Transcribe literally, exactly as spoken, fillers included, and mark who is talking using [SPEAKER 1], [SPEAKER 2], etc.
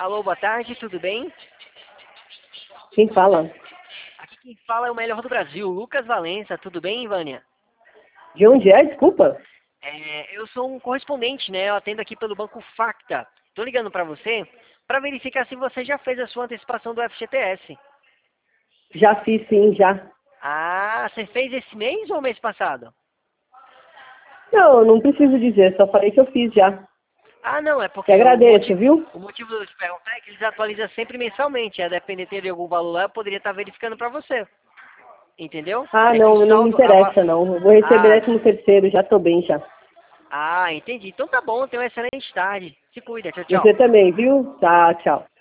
[SPEAKER 1] Alô, boa tarde, tudo bem?
[SPEAKER 2] Quem fala?
[SPEAKER 1] Aqui quem fala é o melhor do Brasil, Lucas Valença, tudo bem, Vânia?
[SPEAKER 2] De onde é? Desculpa.
[SPEAKER 1] É, eu sou um correspondente, né? Eu atendo aqui pelo Banco Facta. Tô ligando pra você para verificar se você já fez a sua antecipação do F G T S.
[SPEAKER 2] Já fiz sim, já.
[SPEAKER 1] Ah, você fez esse mês ou mês passado?
[SPEAKER 2] Não, eu não preciso dizer, só falei que eu fiz já.
[SPEAKER 1] Ah, não, é
[SPEAKER 2] Te
[SPEAKER 1] porque o
[SPEAKER 2] agradeço,
[SPEAKER 1] motivo,
[SPEAKER 2] viu?
[SPEAKER 1] o motivo de eu te perguntar é que eles atualizam sempre mensalmente. A depender de algum valor lá, eu poderia estar verificando pra você. Entendeu?
[SPEAKER 2] Ah,
[SPEAKER 1] É que o
[SPEAKER 2] não, não me
[SPEAKER 1] saldo... ava-
[SPEAKER 2] interessa não. Eu vou receber
[SPEAKER 1] Ah,
[SPEAKER 2] décimo terceiro, já tô bem já.
[SPEAKER 1] ah, entendi. Então tá bom, tenha uma excelente tarde. Se cuida, tchau, tchau.
[SPEAKER 2] Você também, viu? Tá, tchau.